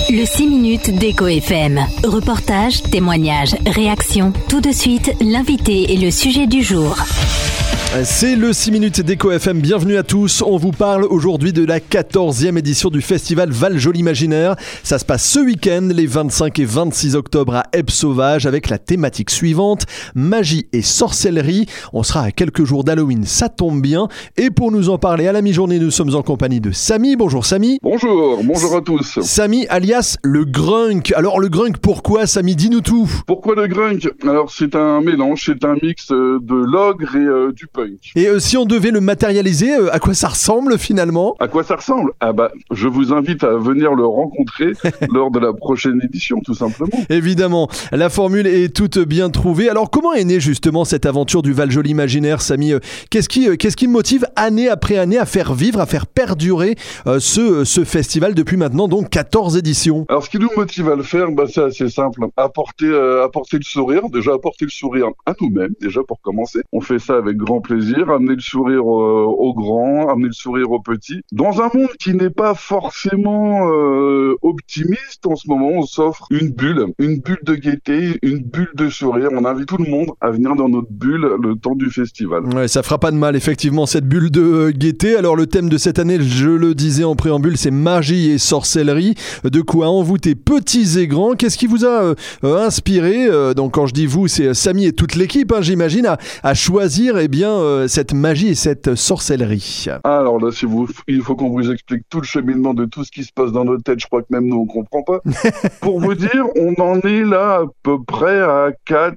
Le 6 minutes d'Echo FM. Reportage, témoignages, réactions. Tout de suite, l'invité et le sujet du jour. C'est le 6 minutes d'Echo FM, bienvenue à tous. On vous parle aujourd'hui de la 14e édition du festival Val-Joli Imaginaire. Ça se passe ce week-end, les 25 et 26 octobre à Eppe-Sauvage, avec la thématique suivante, magie et sorcellerie. On sera à quelques jours d'Halloween, ça tombe bien. Et pour nous en parler à la mi-journée, nous sommes en compagnie de Samy. Bonjour Samy. Bonjour à tous. Samy alias le Grunk. Alors le Grunk, pourquoi Samy? Dis-nous tout. Pourquoi le Grunk? Alors c'est un mélange, c'est un mix de l'ogre et du punk. Et si on devait le matérialiser, à quoi ça ressemble finalement? À quoi ça ressemble? Je vous invite à venir le rencontrer lors de la prochaine édition, tout simplement. Évidemment, la formule est toute bien trouvée. Alors comment est née justement cette aventure du Val-Joli Imaginaire, Samy? Qu'est-ce qui motive année après année à faire vivre, à faire perdurer ce festival depuis maintenant donc 14 éditions? Alors ce qui nous motive à le faire, c'est assez simple. Apporter le sourire, déjà apporter le sourire à nous-mêmes, déjà pour commencer. On fait ça avec grand plaisir, amener le sourire aux grands, amener le sourire aux petits. Dans un monde qui n'est pas forcément optimiste en ce moment, on s'offre une bulle de gaieté, une bulle de sourire. On invite tout le monde à venir dans notre bulle le temps du festival. Ouais, ça fera pas de mal effectivement cette bulle de gaieté. Alors le thème de cette année, je le disais en préambule, c'est magie et sorcellerie. De quoi envoûter petits et grands. Qu'est-ce qui vous a inspiré, donc quand je dis vous, c'est Samy et toute l'équipe, j'imagine, à choisir cette magie et cette sorcellerie? Alors là, il faut qu'on vous explique tout le cheminement de tout ce qui se passe dans nos têtes. Je crois que même nous, on comprend pas. Pour vous dire, on en est là à peu près à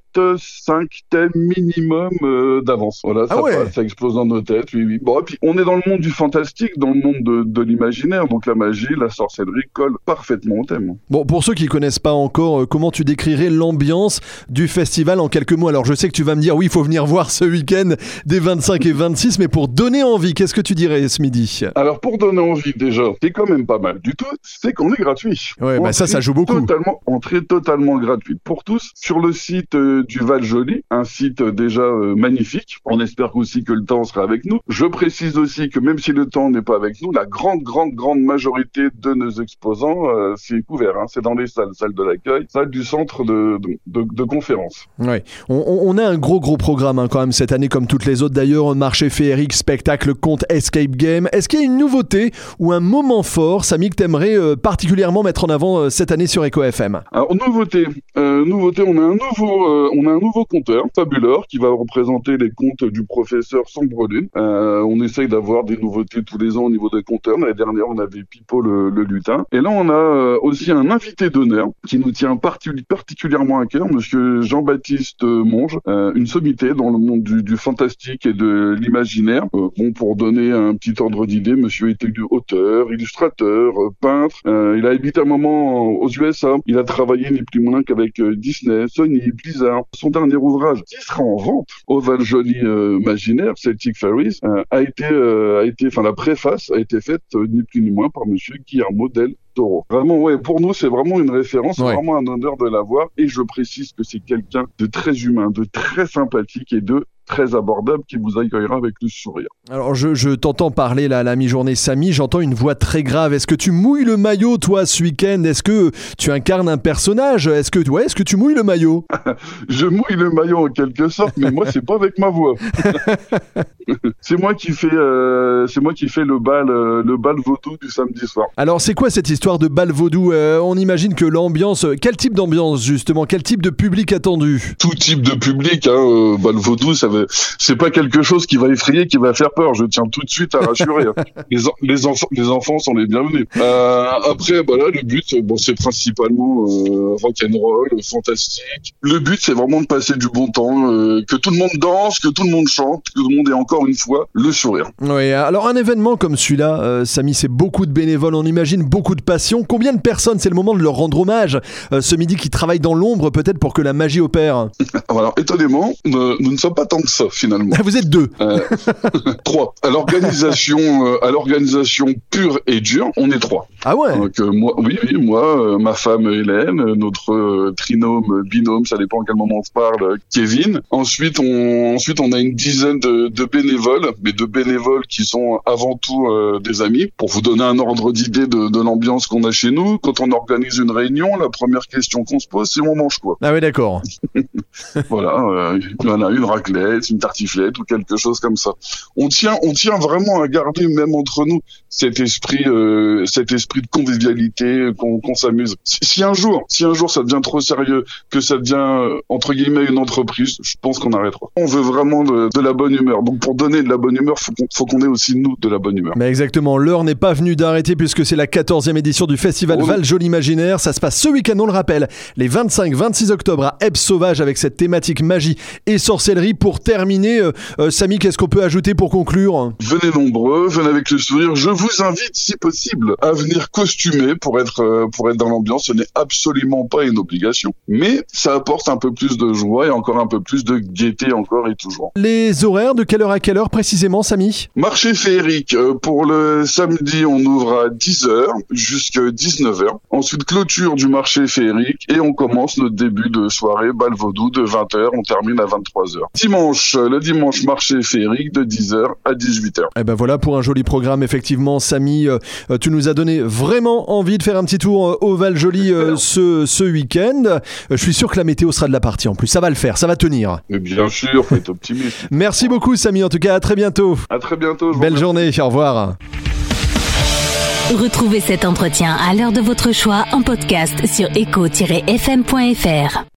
4-5 thèmes minimum d'avance. Voilà, ça explose dans nos têtes, oui. Bon, et puis on est dans le monde du fantastique, dans le monde de l'imaginaire, donc la magie, la sorcellerie collent parfaitement au thème. Bon, pour ceux qui connaissent pas encore, comment tu décrirais l'ambiance du festival en quelques mots? Alors je sais que tu vas me dire, oui, il faut venir voir ce week-end des 25 et 26, mais pour donner envie, qu'est-ce que tu dirais ce midi? Alors pour donner envie déjà, c'est quand même pas mal du tout, c'est qu'on est gratuit. Ouais, ça joue beaucoup. Entrée totalement gratuite pour tous sur le site du Val-Joli, un site déjà magnifique. On espère aussi que le temps sera avec nous. Je précise aussi que même si le temps n'est pas avec nous, la grande majorité de nos exposants, c'est couvert, c'est dans les salles de l'accueil, salles du centre de conférence. Ouais, on a un gros programme quand même cette année, comme toutes les autres d'ailleurs, marché féerique, spectacle, conte, escape game. Est-ce qu'il y a une nouveauté ou un moment fort, Samy, que t'aimerais particulièrement mettre en avant cette année sur Echo FM? Alors nouveauté, on a un nouveau conteur, Fabuleur, qui va représenter les contes du professeur Sombrelune. On essaye d'avoir des nouveautés tous les ans au niveau des conteurs. L'année dernière, on avait Pipo le lutin. Et là, on a aussi un invité d'honneur qui nous tient particulièrement à cœur, monsieur Jean-Baptiste Monge, une sommité dans le monde du fantastique et de l'imaginaire. Pour donner un petit ordre d'idée, monsieur était auteur, illustrateur, peintre. Il a habité un moment aux USA. Il a travaillé ni plus ni moins qu'avec Disney, Sony, Blizzard. Son dernier ouvrage, qui sera en vente au Val-Joli Imaginaire, Celtic Fairies, la préface a été faite ni plus ni moins par monsieur Guillermo del Toro. Vraiment, pour nous, c'est vraiment une référence, c'est vraiment un honneur de l'avoir. Et je précise que c'est quelqu'un de très humain, de très sympathique et de très abordable qui vous accueillera avec le sourire. Alors je t'entends parler là, à la mi-journée, Samy, j'entends une voix très grave. Est-ce que tu mouilles le maillot toi ce week-end? Est-ce que tu incarnes un personnage? Est-ce que tu mouilles le maillot? Je mouille le maillot en quelque sorte, mais moi c'est pas avec ma voix. C'est moi qui fais le bal vaudou du samedi soir. Alors c'est quoi cette histoire de bal vaudou? On imagine que l'ambiance, quel type d'ambiance justement, quel type de public attendu? Tout type de public, bal vaudou, c'est pas quelque chose qui va effrayer, qui va faire peur. Je tiens tout de suite à rassurer. Les enfants sont les bienvenus. Après, là, le but, c'est principalement rock'n'roll, fantastique. Le but, c'est vraiment de passer du bon temps, que tout le monde danse, que tout le monde chante, que tout le monde ait encore une fois le sourire. Oui, alors un événement comme celui-là, Samy, c'est beaucoup de bénévoles, on imagine beaucoup de passion. Combien de personnes, c'est le moment de leur rendre hommage ce midi, qui travaillent dans l'ombre peut-être pour que la magie opère? Alors, étonnamment, nous ne sommes pas tant que ça finalement. Vous êtes 2. 3. À l'organisation pure et dure, on est 3. Ah ouais. Donc moi, ma femme Hélène, notre binôme, ça dépend à quel moment on se parle, Kevin. Ensuite, on a une dizaine de bénévoles, mais de bénévoles qui sont avant tout des amis. Pour vous donner un ordre d'idée de l'ambiance qu'on a chez nous, quand on organise une réunion, la première question qu'on se pose, c'est on mange quoi. Ah oui, d'accord. Voilà, une raclette, une tartiflette ou quelque chose comme ça. On tient vraiment à garder, même entre nous, cet esprit de convivialité, qu'on s'amuse. Si un jour ça devient trop sérieux, que ça devient entre guillemets une entreprise, je pense qu'on arrêtera. On veut vraiment de la bonne humeur. Donc pour donner de la bonne humeur, faut qu'on ait aussi nous de la bonne humeur. Mais exactement, l'heure n'est pas venue d'arrêter puisque c'est la 14e édition du festival Val-Joli Imaginaire. Ça se passe ce week-end, on le rappelle, les 25-26 octobre à Eppe-Sauvage avec cette thématique magie et sorcellerie. Pour terminer, Samy, qu'est-ce qu'on peut ajouter pour conclure ? Venez nombreux, venez avec le sourire. Je vous invite, si possible, à venir costumer pour être dans l'ambiance. Ce n'est absolument pas une obligation, mais ça apporte un peu plus de joie et encore un peu plus de gaieté encore et toujours. Les horaires, de quelle heure à quelle heure précisément, Samy ? Marché féerique, pour le samedi, on ouvre à 10h jusqu'à 19h. Ensuite, clôture du marché féerique et on commence notre début de soirée bal vaudou de 20h. On termine à 23h. Le dimanche, marché féerique de 10h à 18h. Et ben voilà pour un joli programme, effectivement. Samy, tu nous as donné vraiment envie de faire un petit tour au Val-Joli ce week-end. Je suis sûr que la météo sera de la partie en plus. Ça va le faire, ça va tenir. Mais bien sûr, faut être optimiste. Merci beaucoup, Samy. En tout cas, à très bientôt. À très bientôt. Belle journée. Au revoir. Retrouvez cet entretien à l'heure de votre choix en podcast sur eco-fm.fr.